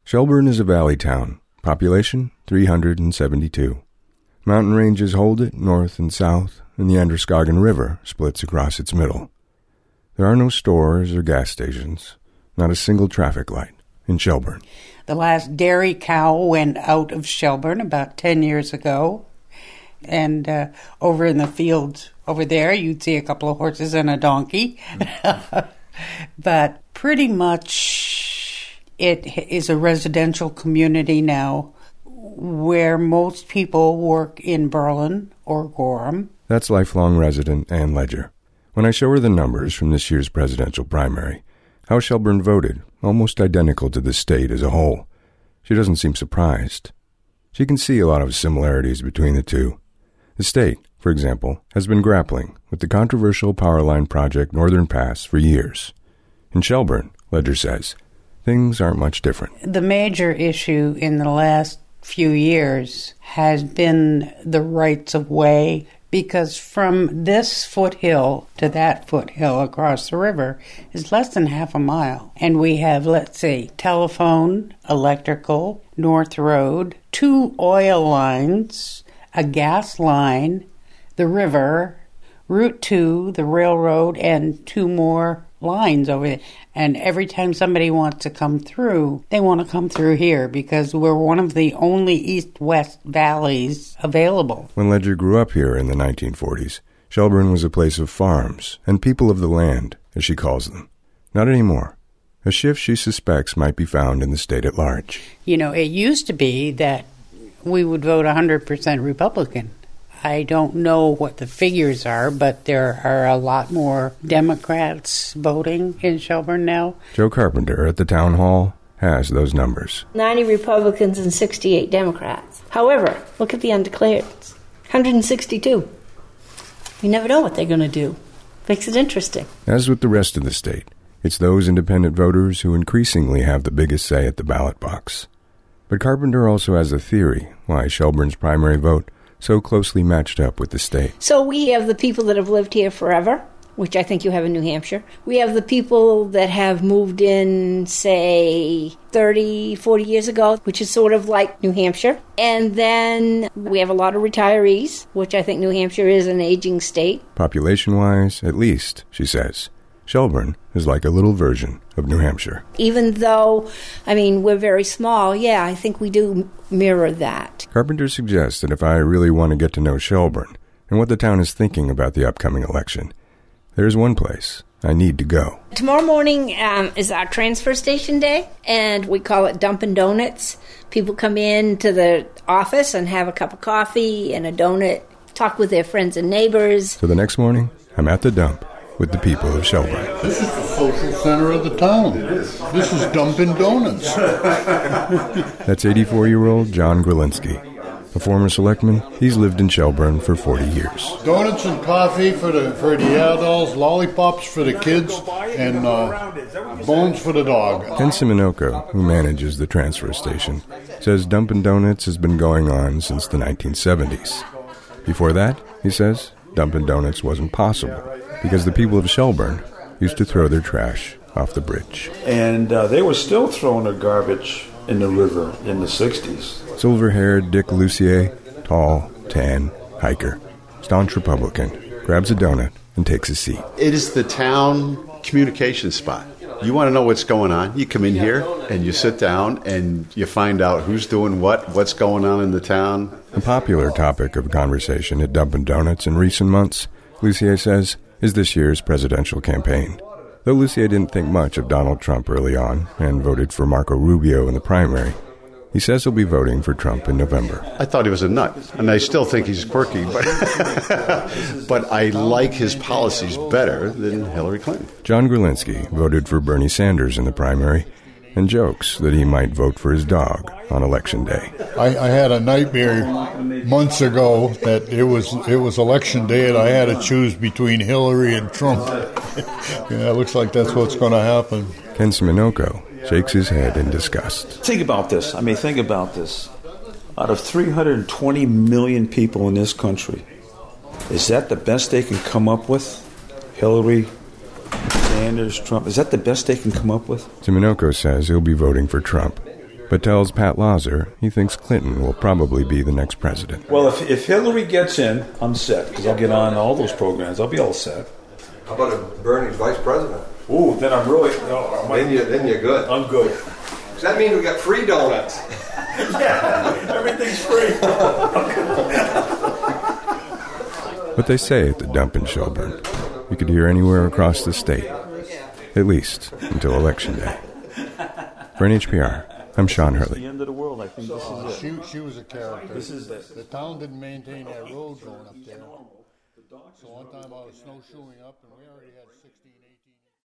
Shelburne is a valley town, population 372. Mountain ranges hold it north and south, and the Androscoggin River splits across its middle. There are no stores or gas stations, not a single traffic light in Shelburne. The last dairy cow went out of Shelburne about 10 years ago, and over in the fields over there, you'd see a couple of horses and a donkey. But pretty much it is a residential community now where most people work in Berlin or Gorham. That's lifelong resident Ann Ledger. When I show her the numbers from this year's presidential primary, how Shelburne voted, almost identical to the state as a whole, she doesn't seem surprised. She can see a lot of similarities between the two. The state, for example, has been grappling with the controversial power line project Northern Pass for years. In Shelburne, Ledger says, things aren't much different. The major issue in the last few years has been the rights of way, because from this foothill to that foothill across the river is less than half a mile. And we have, let's see, telephone, electrical, North Road, 2 oil lines, a gas line, the river, Route 2, the railroad, and 2 more lines over there. And every time somebody wants to come through, they want to come through here because we're one of the only east-west valleys available. When Ledger grew up here in the 1940s, Shelburne was a place of farms and people of the land, as she calls them. Not anymore. A shift she suspects might be found in the state at large. You know, it used to be that we would vote 100% Republican. I don't know what the figures are, but there are a lot more Democrats voting in Shelburne now. Joe Carpenter at the town hall has those numbers. 90 Republicans and 68 Democrats. However, look at the undeclareds. 162. You never know what they're going to do. Makes it interesting. As with the rest of the state, it's those independent voters who increasingly have the biggest say at the ballot box. But Carpenter also has a theory why Shelburne's primary vote so closely matched up with the state. So we have the people that have lived here forever, which I think you have in New Hampshire. We have the people that have moved in, say, 30, 40 years ago, which is sort of like New Hampshire. And then we have a lot of retirees, which I think New Hampshire is an aging state. Population-wise, at least, she says, Shelburne is like a little version of New Hampshire. Even though, we're very small, yeah, I think we do mirror that. Carpenter suggests that if I really want to get to know Shelburne and what the town is thinking about the upcoming election, there's one place I need to go. Tomorrow morning is our transfer station day, and we call it Dunkin' Donuts. People come in to the office and have a cup of coffee and a donut, talk with their friends and neighbors. So the next morning, I'm at the dump with the people of Shelburne. This is the social center of the town. This is Dunkin' Donuts. That's 84-year-old John Grolinsky. A former selectman, he's lived in Shelburne for 40 years. Donuts and coffee for the adults, lollipops for the kids, and bones for the dog. Ken Simonoko, who manages the transfer station, says Dunkin' Donuts has been going on since the 1970s. Before that, he says, Dunkin' Donuts wasn't possible because the people of Shelburne used to throw their trash off the bridge. And they were still throwing their garbage in the river in the 60s. Silver-haired Dick Lucier, tall, tan, hiker, staunch Republican, grabs a donut and takes a seat. It is the town communication spot. You want to know what's going on, you come in here and you sit down and you find out who's doing what's going on in the town. A popular topic of conversation at Dunkin' Donuts in recent months, Lucier says, is this year's presidential campaign. Though Lucier didn't think much of Donald Trump early on and voted for Marco Rubio in the primary, he says he'll be voting for Trump in November. I thought he was a nut, and I still think he's quirky, but but I like his policies better than Hillary Clinton. John Grolinsky voted for Bernie Sanders in the primary and jokes that he might vote for his dog on Election Day. I had a nightmare months ago that it was Election Day and I had to choose between Hillary and Trump. Yeah, it looks like that's what's going to happen. Ken Simonoko shakes his head in disgust. Think about this. Think about this. Out of 320 million people in this country, is that the best they can come up with? Hillary, Sanders, Trump. Is that the best they can come up with? Simonoko says he'll be voting for Trump. but tells Pat Lauser he thinks Clinton will probably be the next president. Well, if Hillary gets in, I'm set, because I'll get on all those programs. I'll be all set. How about if Bernie's vice president? Ooh, then I'm really... Then you're good. I'm good. Does that mean we got free donuts? Yeah, everything's free. What they say at the dump in Shelburne, you could hear anywhere across the state, at least until Election Day. For NHPR, I'm Sean Hurley. The end of the world, I think this is it. She was a character. This is it. The town didn't maintain that road going up there. So one time I was snowshoeing up, and we already had 60